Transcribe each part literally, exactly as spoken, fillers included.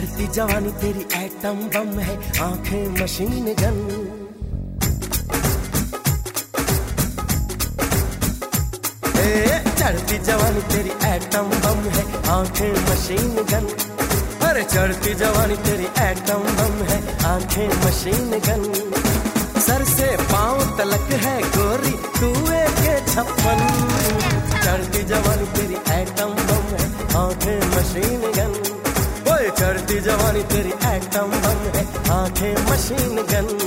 चढ़ती जवानी तेरी एटम बम है, आंखें मशीन गन। ए, चढ़ती जवानी तेरी एटम बम है, आंखें मशीन गन। अरे चढ़ती जवानी तेरी एटम बम है, आंखें मशीन गन। सर से पांव तलक है गोरी तू के छप्पन। चढ़ती जवानी तेरी एटम बम है, आंखें मशीन गन। ओए चढ़ती जवानी तेरी एटम बम है, आंखें मशीन गन।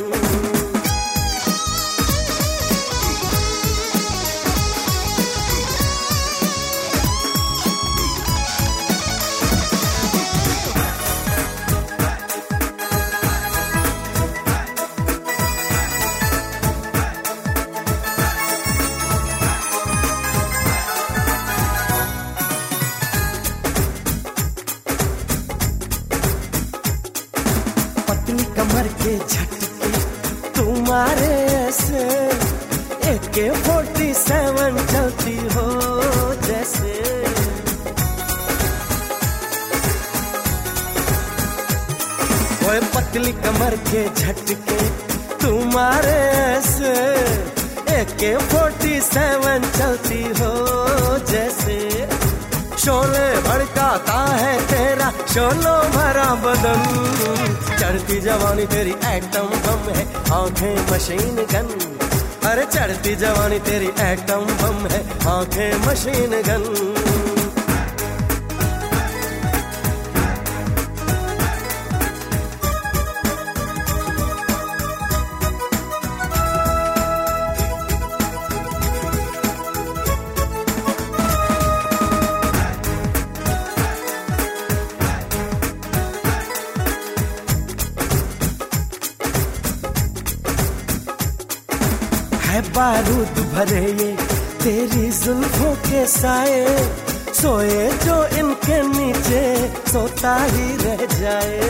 कमर के झटके तुम्हारे ऐसे एके फोर्टी सेवन चलती हो जैसे। ओए पतली कमर के झटके तुम्हारे ऐसे एके फोर्टी सेवन चलती हो जैसे। शोले भड़काता है तेरा शोलों भरा बदन। चढ़ती जवानी तेरी एटम बम है, आंखें मशीन गन। अरे चढ़ती जवानी तेरी एटम बम है, आंखें मशीन गन। है बारूद भरे ये तेरी जुल्फों के साए, सोए जो इनके नीचे सोता ही रह जाए।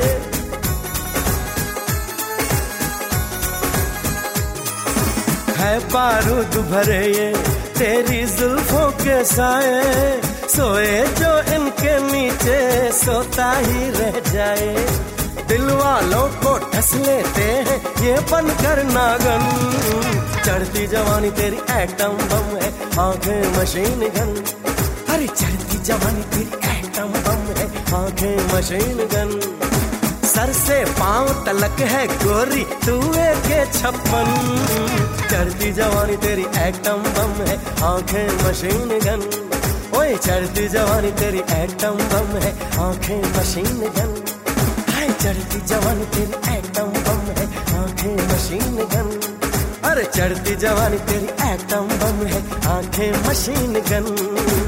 है बारूद भरे ये तेरी जुल्फों के साए, सोए जो इनके नीचे सोता ही रह जाए। दिल वालों को ठस लेते हैं ये बनकर नागन। चढ़ती जवानी तेरी एटम बम है, आंखें मशीन गन। अरे चढ़ती जवानी तेरी एटम बम है, आंखें मशीन गन। सर से पांव तलक है गोरी तू के छप्पन। चढ़ती जवानी तेरी एटम बम है, आंखें मशीन गन। ओए चढ़ती जवानी तेरी एटम बम है, आंखें मशीन गन। हाय चढ़ती जवानी तेरी एटम बम है, आंखें मशीन गन। अरे चढ़ती जवानी तेरी एटम बम है, आंखें मशीन गन।